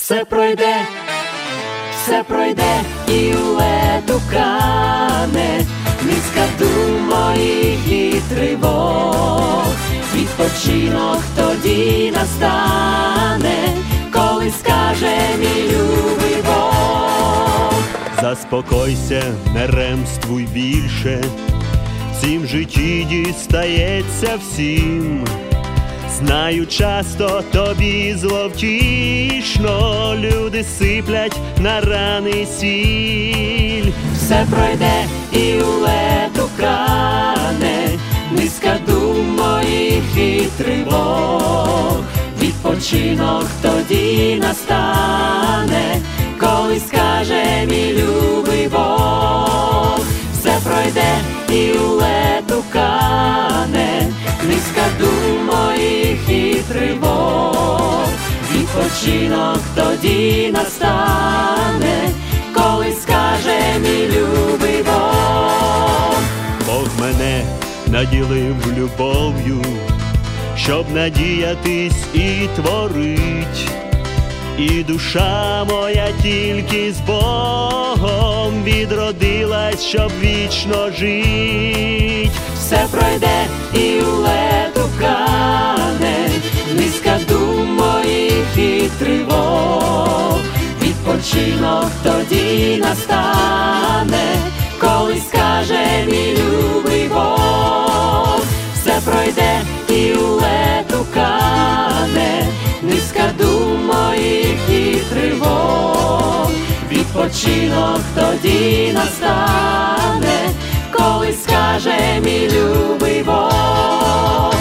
все пройде і лету кане, низка дум моїх і тривог. Відпочинок тоді настане, коли скаже мій любий Бог. Заспокойся, не ремствуй більше, в цім житті дістається всім. Знаю, часто тобі зловтішно, люди сиплять на рани сіль. Все пройде і лету кане, низка дум моїх і тривог. Відпочинок тоді настане, коли скаже мій любий Бог. Все пройде і лету кане, низка дум моїх і тривог. Відпочинок тоді настане, коли скаже мій любий Бог. Бог мене наділив любов'ю, щоб надіятись і творить. І душа моя тільки з Богом відродилась, щоб вічно жить. Все пройде і лету кане, низка дум моїх і тривог. Відпочинок тоді настане, коли скаже мій любий Бог. Все пройде і лету кане, низка дум моїх і тривог. Відпочинок тоді настане, коли скаже мій любий Бог.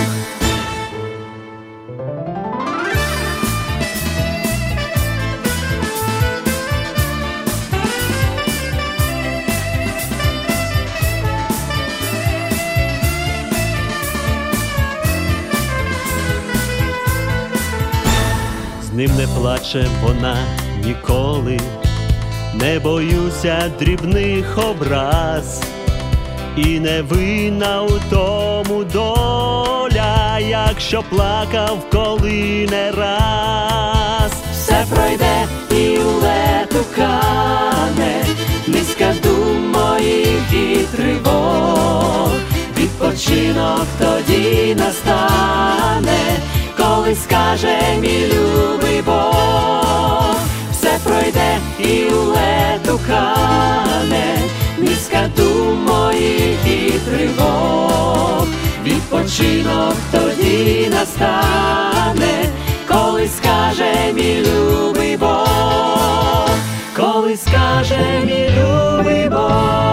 З ним не плаче вона ніколи, не боюся дрібних образ. І не винна у тому доля, якщо плакав коли не раз. Все пройде і лету кане, низка дум моїх і тривог. Відпочинок тоді настане, коли скаже мій любий Бог. Все пройде і лету кане, низка дум моїх і тривог. Відпочинок тоді настане, коли скаже мій любий Бог. Коли скаже мій любий Бог.